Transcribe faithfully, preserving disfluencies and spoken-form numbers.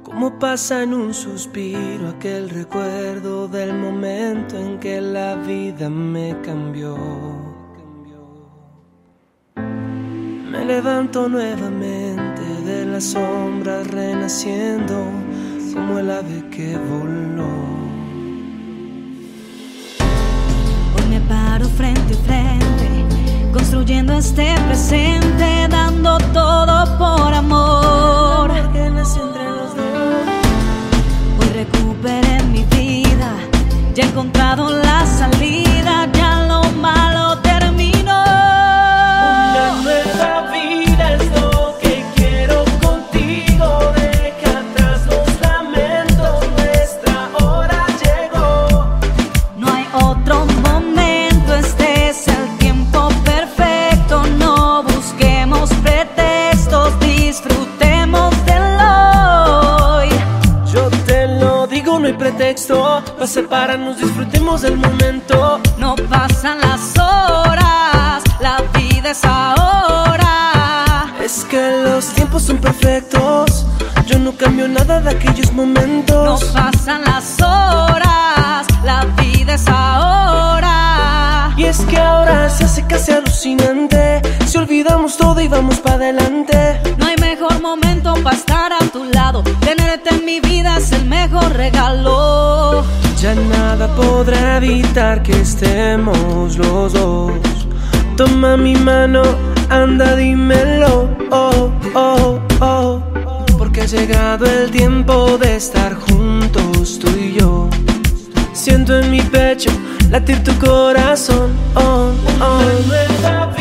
Como pasa en un suspiro aquel recuerdo del momento en que la vida me cambió. Me levanto nuevamente de las sombras, renaciendo como el ave que voló. Hoy me paro frente a frente, construyendo este presente, dando todo por amor. Que nace entre los dos. Hoy recuperé mi vida, ya he encontrado la salida, ya lo malo terminó. Una nueva vida es lo que quiero contigo. Deja atrás los lamentos, nuestra hora llegó. No hay otro momento, este es el tiempo perfecto. No busquemos pretextos, disfrutemos del hoy. Yo te lo digo, no hay pretexto para separarnos, disfrutemos del momento. No pasan las horas, la vida es ahora. Es que los tiempos son perfectos, yo no cambio nada de aquellos No momentos. pasan las horas, la vida es ahora. Y es que ahora se hace casi alucinante, si olvidamos todo y vamos para adelante. No hay mejor momento para estar a tu lado, tenerte en mi vida es el mejor regalo. Ya nada podrá evitar que estemos los dos. Toma mi mano, anda, dímelo, oh, oh, oh. Porque ha llegado el tiempo de estar juntos tú y yo. Siento en mi pecho latir tu corazón, oh, oh.